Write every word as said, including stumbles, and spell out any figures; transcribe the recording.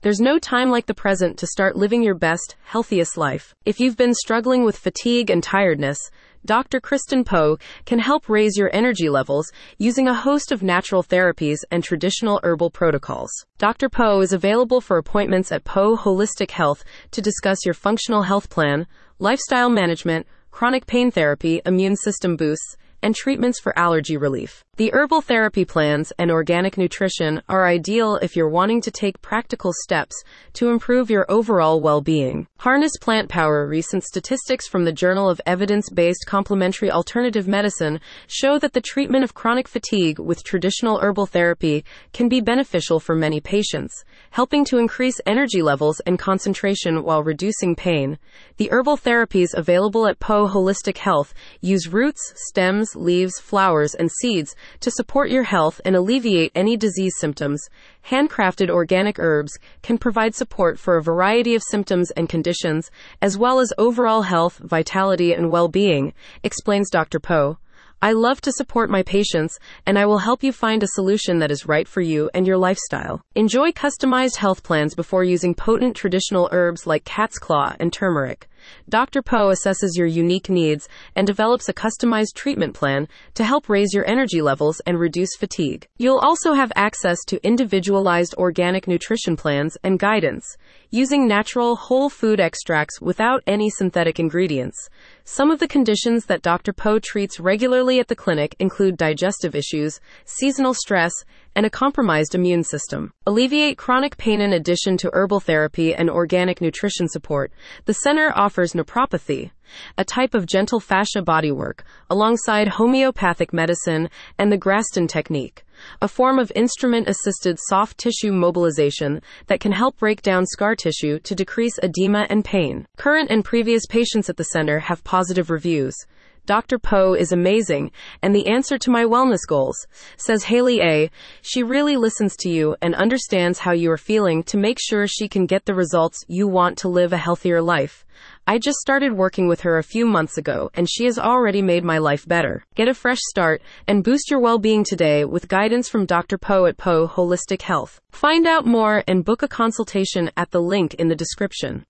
There's no time like the present to start living your best, healthiest life. If you've been struggling with fatigue and tiredness, Doctor Kristen Poe can help raise your energy levels using a host of natural therapies and traditional herbal protocols. Doctor Poe is available for appointments at Poe Holistic Health to discuss your functional health plan, lifestyle management, chronic pain therapy, immune system boosts, and treatments for allergy relief. The herbal therapy plans and organic nutrition are ideal if you're wanting to take practical steps to improve your overall well-being. Harness Plant Power. Recent statistics from the Journal of Evidence-Based Complementary Alternative Medicine show that the treatment of chronic fatigue with traditional herbal therapy can be beneficial for many patients, helping to increase energy levels and concentration while reducing pain. The herbal therapies available at Poe Holistic Health use roots, stems, leaves, flowers, and seeds to support your health and alleviate any disease symptoms. Handcrafted organic herbs can provide support for a variety of symptoms and conditions, as well as overall health, vitality, and well-being, explains Doctor Poe. I love to support my patients, and I will help you find a solution that is right for you and your lifestyle. Enjoy customized health plans before using potent traditional herbs like cat's claw and turmeric. Doctor Poe assesses your unique needs and develops a customized treatment plan to help raise your energy levels and reduce fatigue. You'll also have access to individualized organic nutrition plans and guidance, using natural, whole food extracts without any synthetic ingredients. Some of the conditions that Doctor Poe treats regularly at the clinic include digestive issues, seasonal stress, and a compromised immune system. Alleviate chronic pain. In addition to herbal therapy and organic nutrition support, the center offers naturopathy, a type of gentle fascia bodywork, alongside homeopathic medicine and the Graston technique, a form of instrument-assisted soft tissue mobilization that can help break down scar tissue to decrease edema and pain. Current and previous patients at the center have positive reviews. Doctor Poe is amazing and the answer to my wellness goals, says Haley A. She really listens to you and understands how you are feeling to make sure she can get the results you want to live a healthier life. I just started working with her a few months ago and she has already made my life better. Get a fresh start and boost your well-being today with guidance from Doctor Poe at Poe Holistic Health. Find out more and book a consultation at the link in the description.